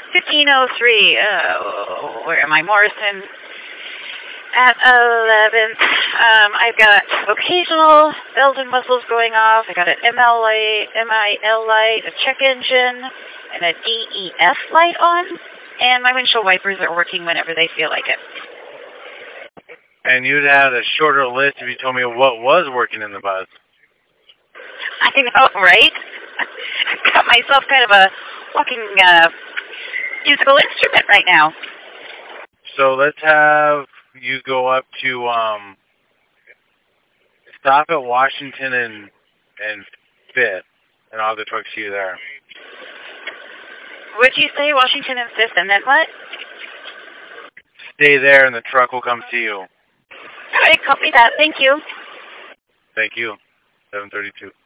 1503. Where am I? Morrison. At 11th, I've got occasional bells and whistles going off. I got an ML light, a check engine, and a DEF light on. And my windshield wipers are working whenever they feel like it. And you'd had a shorter list if you told me what was working in the bus. I know, right? I've got myself kind of a walking musical instrument right now. So let's have you go up to stop at Washington and 5th, and I'll go talk to you there. What'd you say, Washington and 5th, and then what? Stay there, and the truck will come see you. All right, copy that. Thank you. Thank you. 732.